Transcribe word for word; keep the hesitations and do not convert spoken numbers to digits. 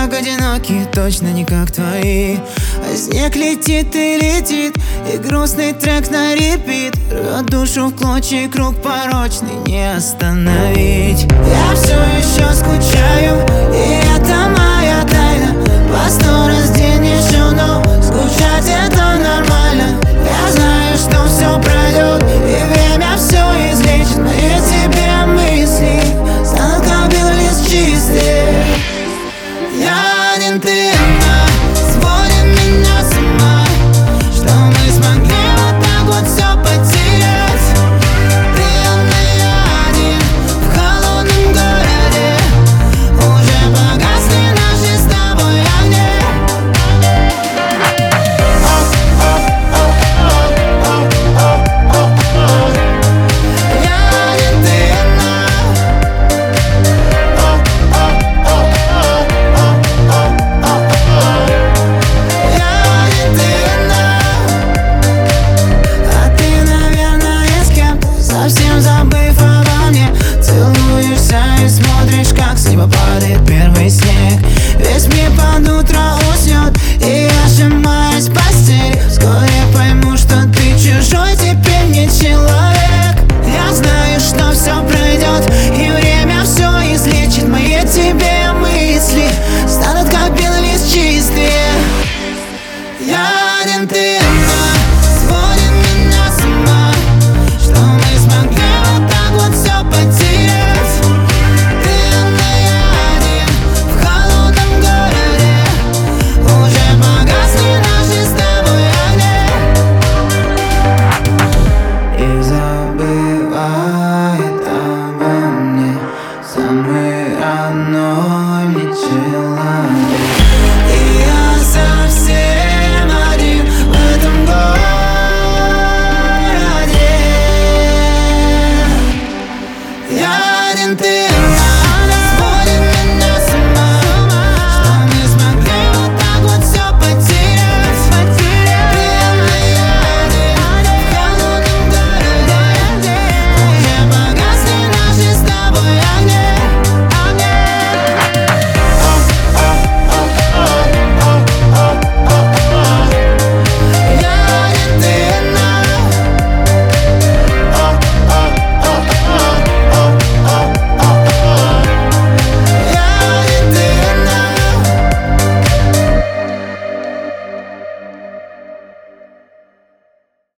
так одиноки, точно не как твои. А снег летит и летит, и грустный трек на репит рвет душу в клочья, и круг порочный не остановить. Я все еще скучаю, и это моя тайна. По сто раз в день еще, но скучать это нормально. Я знаю, что все пройдет, и время все излечит. Мои тебе мысли станут как белый лист чистый. Я один, ты одна, сводит меня с ума, что мы смогли вот так вот все потерять. Ты одна, я один, в холодном городе. Уже погасли наши с тобой огни. Я один, ты одна. Совсем забыв обо мне, целуешься и смотришь, как с неба падает первый снег. Весь мир под утро уснет, и я сжимаюсь в постели. Вскоре пойму, что ты чужой, теперь не человек. Я знаю, что все пройдет, и время все излечит. Мои тебе мысли станут как белый лист чистые. Я один, ты одна, сводит меня с ума, что мы смогли вот так вот все потерять. Ты одна, я один, в холодном городе. Уже погасли наши с тобой огни. И забывает обо мне самый родной мне человек.